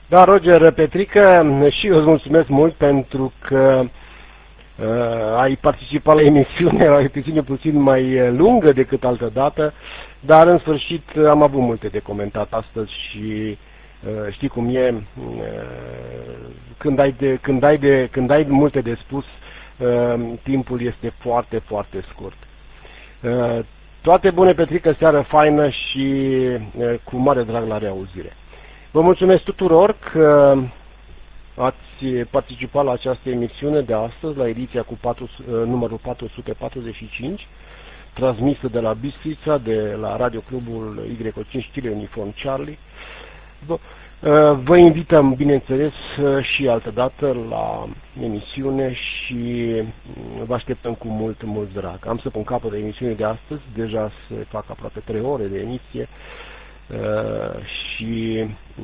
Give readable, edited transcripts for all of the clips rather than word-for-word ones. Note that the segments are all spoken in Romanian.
Da, Roger, Petrică, și eu îți mulțumesc mult pentru că ai participat la emisiune, la emisiune puțin mai lungă decât altă dată, dar în sfârșit am avut multe de comentat astăzi și știi cum e, când ai multe de spus, timpul este foarte, foarte scurt. Toate bune, Petrică, seară faină și cu mare drag la reauzire. Vă mulțumesc tuturor că ați participat la această emisiune de astăzi, la ediția cu numărul 445, transmisă de la Bistrița, de la Radio Clubul Y5 Chile Uniform Charlie. Vă invităm, bineînțeles, și altă dată la emisiune și vă așteptăm cu mult, mult drag. Am să pun capăt de emisiune de astăzi, deja se fac aproape 3 ore de emisie și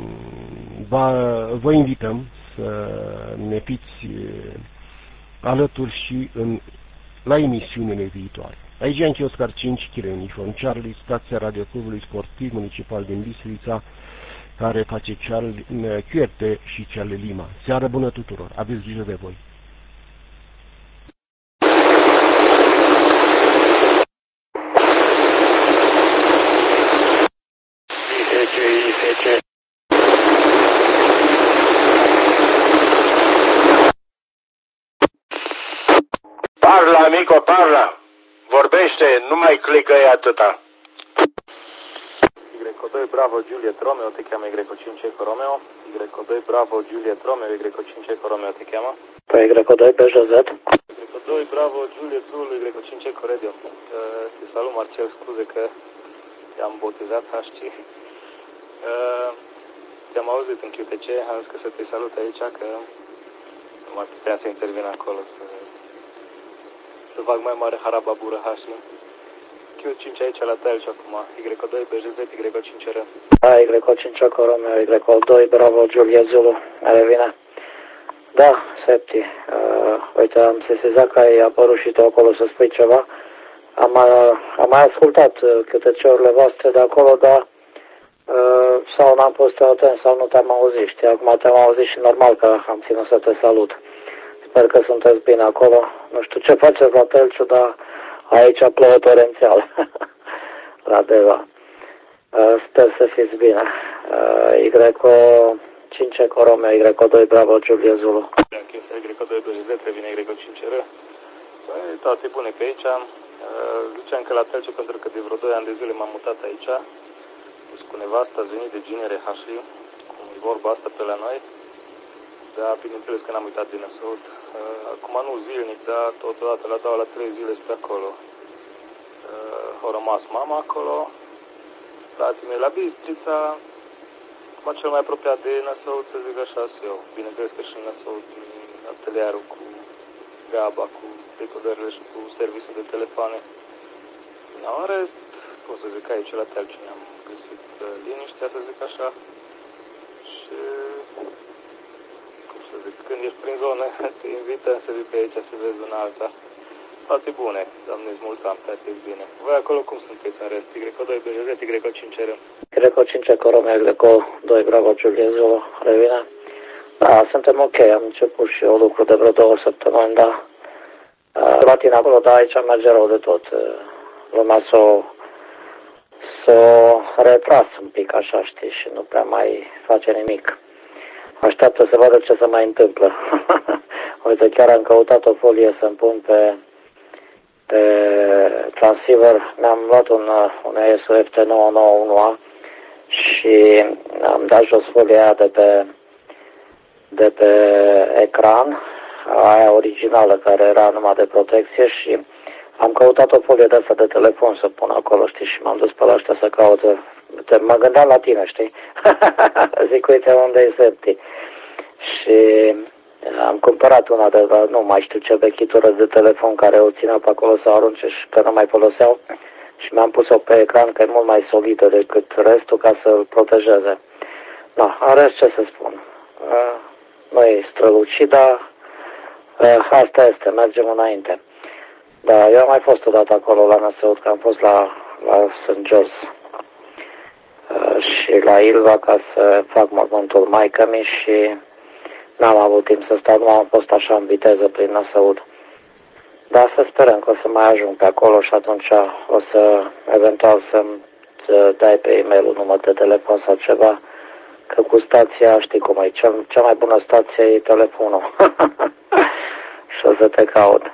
vă invităm să ne fiți alături și la emisiunile viitoare. Aici e Oscar 5, Chile Uniform Charlie, stația Radio Clubului Sportiv Municipal din Bistrița, care face QRT și Charlie Lima. Seară bună tuturor! Aveți grijă de voi! Parla, amico, parla! Vorbește, nu mai clicăi atâta! Y2 Bravo Juliet Romeo te cheamă Y5 Eco Romeo. Y2 Bravo Juliet Romeo, Y5 Eco Romeo te cheamă. Pe Y2 pe Joseph. Y2 Bravo Juliet Zulu, Y5 Eco Radio. Te salut, Marcel, scuze că te-am botezat, știi. Te-am auzit în QTC, am zis că să te salut aici, că nu mai putea să intervin acolo, să fac mai mare harababură, știi. Q5 aici la Telci acum, Y2 BJZ, Y5R. Da, Y5 Eco Romeo, Y2 Bravo Juliet Zulu, revine. Da, Septi, uite, am sesizat că ai apărut și tu acolo să spui ceva. Am mai ascultat QTC-urile voastre de acolo, dar sau n-am fost atent sau nu te-am auzit, știi, acum te-am auzit și normal că am ținut să te salut. Sper că sunteți bine acolo, nu știu ce faceți la Telciu, dar aici plouă torențial, la Deva. Sper să fiți bine. Y5 Eco Romeo, Y2 Bravo Juliet Zulu. Y2 BJZ, revine Y5R. Toate bune pe aici. Ziceam că la Telciu, pentru că de vreo 2 ani de zile m-am mutat aici. Cu nevasta, ați venit de ginere Hașli, cum e vorba asta pe la noi. Dar, bineînțeles că n-am uitat din Năsăud. Acum nu zilnic, dar totodată la 2 la 3 zile spre acolo. Au rămas mama acolo, frații mei la Bistrița, acum cel mai apropiat de Năsăud, să zic așa, eu. Bineînțeles că și în Năsăud, atelierul cu Gaba, cu decodările și cu serviciul de telefoane. În rest, cum să zic, aici la Telci ne-am găsit liniștea, să zic așa. Și, cum să zic, când ești prin zonă, te invită să vii pe aici să vezi una alta. Toate bune, Doamne-ți mulțumim, toate bine. Voi acolo cum sunteți în rest? Y2 BJZ, Y5R. Y5 Eco Romeo, Y2 Bravo Juliet Zulu, revine. Da, suntem ok, am început și eu lucru de vreo 2 săptămâni, da. La tine acolo, da, aici merge rău de tot. Lumea s-o retras un pic așa, știi, și nu prea mai face nimic. Așteaptă să vadă ce se mai întâmplă. Uite, chiar am căutat o folie să-mi pun pe transceiver. Mi-am luat un ESO FT991A și am dat jos folia de pe ecran, aia originală care era numai de protecție, și am căutat o folie de asta de telefon să pun acolo, știi, și m-am dus pe la ăștia să caut. Mă gândeam la tine, știi? Zic, uite unde e Septi. Și am cumpărat una de, nu mai știu ce vechitură de telefon care o țineau pe acolo să o arunce și că nu mai foloseau. Și mi-am pus-o pe ecran, că e mult mai solidă decât restul, ca să-l protejeze. Da, în rest ce să spun. Nu e strălucit, dar asta este, mergem înainte. Da, eu am mai fost odată acolo la Năsăud, că am fost la St. Jos. Și și la Ilva ca să fac mormântul maică-mi și n-am avut timp să stau, nu am fost așa în viteză prin Năsăud. Dar să sperăm că o să mai ajung pe acolo și atunci o să, eventual, să-mi dai pe e-mail un număr de telefon sau ceva, că cu stația, știi cum e, cea mai bună stație e telefonul. Și o să te caut.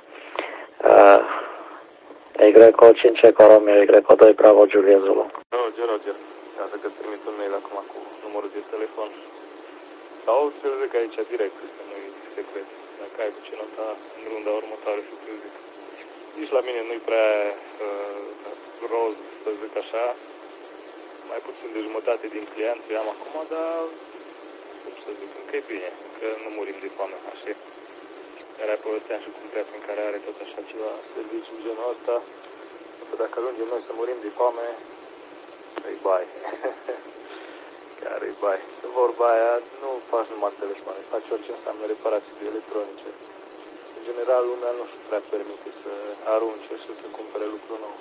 Egreco 5 Eco Romeo, Egreco 2 Bravo Julia Zulu. Roger. Iată că trimit un mail acum cu numărul de telefon. Sau ți-l zic aici direct, că nu-i secret. Dacă ai cu ce nota în runda următoare să ți-l zic. Nici la mine nu-i prea roz, să zic așa. Mai puțin de jumătate din clienți am acum, dar cum să zic, încă e bine, că nu murim de foame, așa. Iar ai povesteam și cu un prieten care are tot așa ceva serviciu genul ăsta. Că dacă ajungem noi să murim de foame, îi bai. Chiar îi bai. Vorba aia, nu faci numai telefoane, faci orice înseamnă reparații de electronice. În general, lumea nu și prea permite să arunce și să cumpere lucru nou.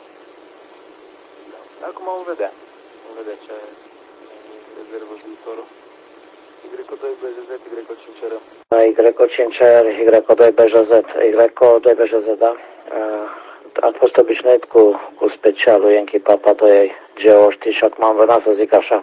Acum vom vedea. Vom vedea ce rezervă viitorul. Y2 BJZ, Y5R. Y5R, Y2 BJZ, Y2 BJZ, da? Am fost obișnuit cu specialul Yankee Papa 2 Geo, știi, și acum am venit să zic așa.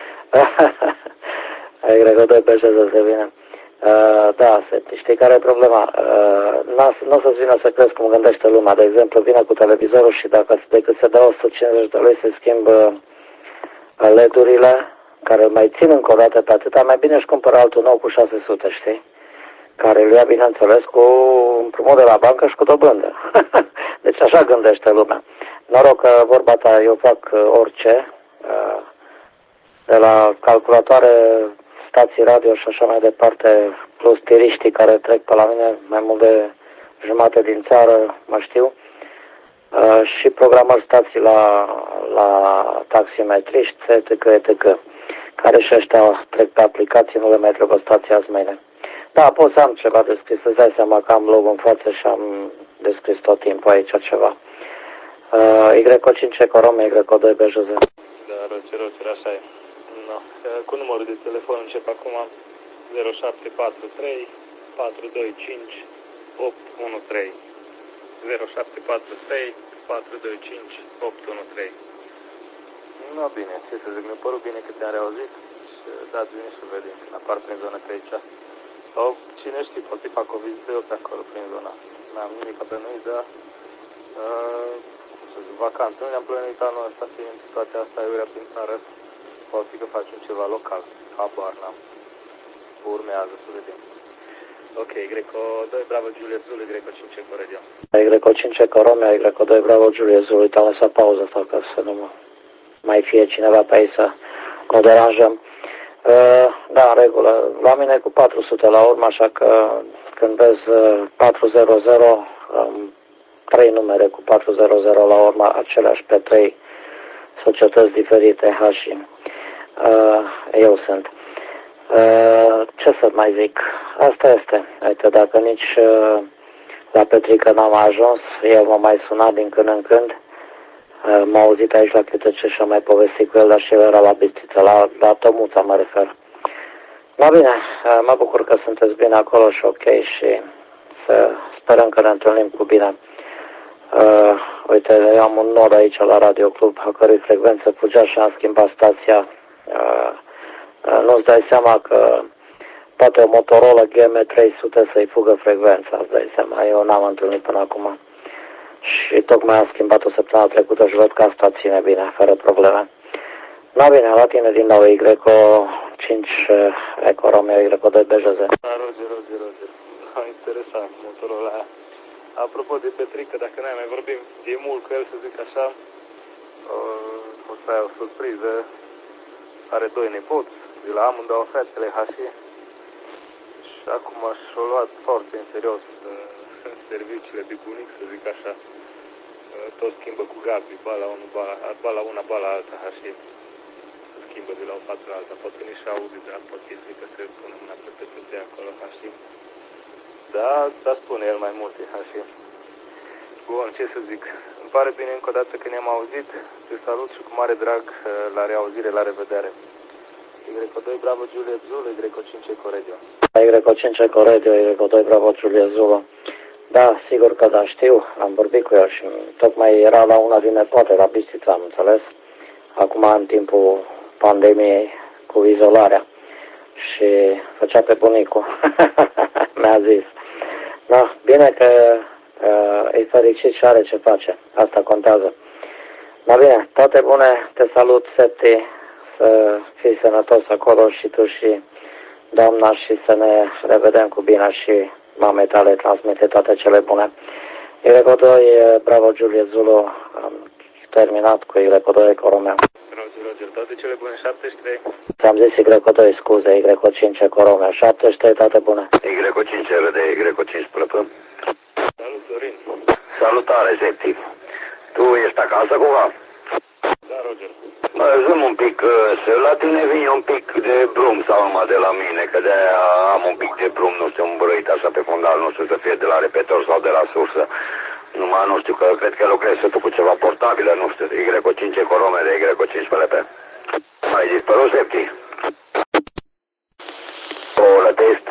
Y2 BJZ se vine. Da, știi care e problema? Nu o să-ți vină să crezi cum gândește lumea. De exemplu, vine cu televizorul și dacă decât se dă 150 de lei se schimbă LED-urile, care îl mai țin încă o dată pe atâta, mai bine își cumpără altul nou cu 600, știi? Care îl ia, bineînțeles, cu împrumut de la bancă și cu dobândă. Deci așa gândește lumea. Noroc că vorba ta, eu fac orice, de la calculatoare, stații radio și așa mai departe, plus tiriștii care trec pe la mine, mai mult de jumate din țară, mă știu, și programări stații la taximetriști, etc., care și ăștia trec pe aplicații, nu le mai trebuie stația azi mâine. Da, pot să am ceva de scris, îți dai seama că am logo în față și am descris tot timpul aici ceva. Y5 Eco Romeo, Y2 BJZ. Da, Roger, așa e. No. Cu numărul de telefon încep acum 0743 425 813. 0743 425 813. No, bine, ce să zic, mi-a părut bine că te-am reauzit și dați bine să vedem când apar prin zona pe aici. Sau cine știe, poate fac o vizită eu pe acolo prin zona. N-am nimic pe noi, dar cum să zic, vacanță. Nu ne-am plănuit anul ăsta, fiind situația asta iurea prin țară. Poate fi că facem ceva local. Habar n-am. Urmează să vedem. Ok, Y2 Bravo Juliet Zulu, Y5 Eco Radio. Y5 Eco Romeo, Y2 Bravo Juliet Zulu. Uite, am lăsat pauză asta ca să nu mai fie cineva pe aici să nu deranjăm. Da, în regulă. La mine cu 400 la urmă, așa că când vezi 400, 3 numere cu 400 la urmă, aceleași pe 3 societăți diferite, Hashi. Eu sunt. Ce să mai zic? Asta este. Uite, dacă nici la Petrică n-am ajuns, el m-a mai sunat din când în când. M-a auzit aici la QTC și am mai povestit cu el, dar și el era la Bistrița, la Tomuța mă refer. Da, bine, mă bucur că sunteți bine acolo și ok și să sperăm că ne întâlnim cu bine. Uite, eu am un nod aici la Radio Club, a cărui frecvență fugea și am schimbat stația. Nu-ți dai seama că poate o Motorola GM300 să-i fugă frecvența, îți dai seama, eu n-am întâlnit până acum. Și tocmai am schimbat-o săptămâna trecută și văd că asta ține bine, fără probleme. Da, bine, la tine din nou Y5 Eco Romeo, Y2 BJZ. Da, Roger. Interesant, Motorola aia. Apropo de Petrică, dacă n-ai mai vorbim de mult cu el, să zic așa, o să ai o surpriză. Are 2 nepoți, de la amândouă fetele Hashi. Și acum și-o luat foarte în serios serviciile de bunic, să zic așa. Tot schimbă cu Gabi, ba la una, ba la alta, Hashi. Se schimbă de la o față la alta. Poate nici aude, dar poate că se pune mâna pe acolo, Hashi. Da, spune el mai multe, Hashi. Bun, ce să zic. Îmi pare bine încă o dată că ne-am auzit. Te salut și cu mare drag la reauzire, la revedere. Y2 Bravo Juliet Zulu, Y5 Eco Radio. Y5 Eco Radio, Y2 Bravo Juliet Zulu. Da, sigur că da, știu, am vorbit cu el și tocmai era la una din nepoate, la Bistrița, am înțeles. Acum, în timpul pandemiei, cu izolarea. Și făcea pe bunicul. Mi-a zis. Da, bine că e fericit și are ce face. Asta contează. Da, bine, toate bune, te salut, Septi, să fii sănătos acolo și tu și doamna și să ne revedem cu bine și mamei tale transmite toate cele bune. Y2, Bravo Juliet Zulu, am terminat cu Y2 Eco Romeo. Roger, toate cele bune, 73. Ți-am zis Y2, scuze, Y5 Eco Romeo, 73, toate bune. Y5 RD, Y5 plăpă. Salut, Florin. Salutare, Septi. Tu ești acasă cumva? Da, Roger. Zâm un pic, la tine vine un pic de brum sau numai de la mine, că de-aia am un pic de brum, nu știu, îmbrăit așa pe fundal, nu știu să fie de la repetor sau de la sursă. Numai nu știu, că cred că lucrezi tu cu ceva portabilă, nu știu, Y5 Eco Romeo de Y5 PLP. Ai dispărut, Septi? O la test.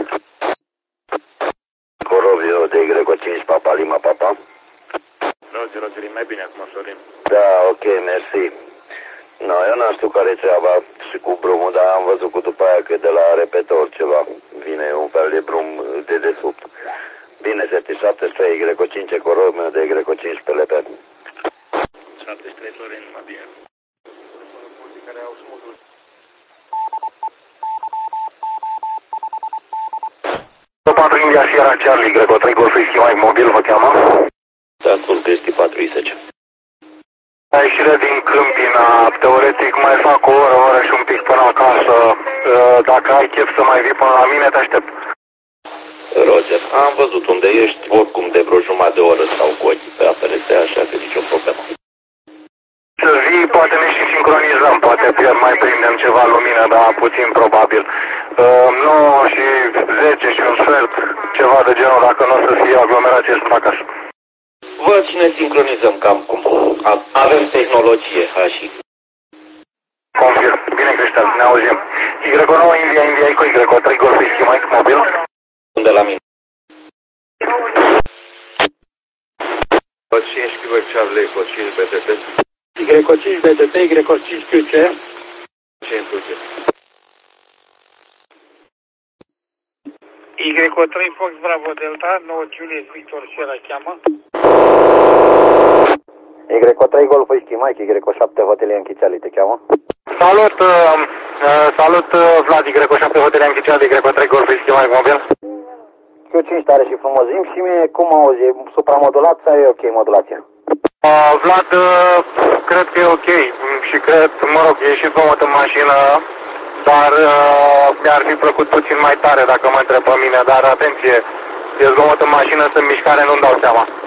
Corovio de Y5 Papa Lima Papa. Roger, e mai bine acum, Florin. Da, ok, mersi. No, eu n-am știu care treaba și cu brumul, dar am văzut cu după aia că de la repetor ceva vine un fel de brum de desubt. Bine, 73, Y5 Eco Romeo de Y5 PLP. 73, Florin, mai bine. Care au smooth-ul. Patru India Sierra Charlie, Y3 Golf Whisky Mike mobil, vă cheamă? Da, ascult, este 410. Ieșire din Câmpina, teoretic mai fac o oră și un pic până acasă. Dacă ai chef să mai vii până la mine, te aștept. Roger, am văzut unde ești, oricum de vreo jumătate de oră sau cu ochii pe APRS, așa că nicio problemă. Să vii, poate ne și sincronizăm, poate mai prindem ceva lumină, dar puțin probabil. 9 și 10 și un sfert, ceva de genul, dacă nu o să fie aglomerație, sunt acasă. Văd și ne sincronizăm cam cum. Avem tehnologie, așa. Confirm. Bine, Cristian, ne auzim. Y9 India Eco, Y3 Golf Whisky Mike mobil. Unde la mine? 5 kg Charlie, 5 BTT. Y5 BTT, Y5 QC. 5 QC. Y3 Fox Bravo Delta, 9 Juliet Victor Sierra cheamă. Y3 Golf Whisky Mike, Y7 Hotel Yankee Charlie te cheamă. Salut, Vlad, Y7 Hotel Yankee Charlie, Y3 Golf Whisky Mike mobil. Q5 tare și frumos, și mie cum auzi, e supramodulat sau e ok modulația? Vlad, cred că e ok și cred, mă rog, e și zgomot în mașină, dar mi-ar fi plăcut puțin mai tare dacă mă întreb pe mine, dar atenție, e zgomot în mașină, sunt mișcare, nu-mi dau seama.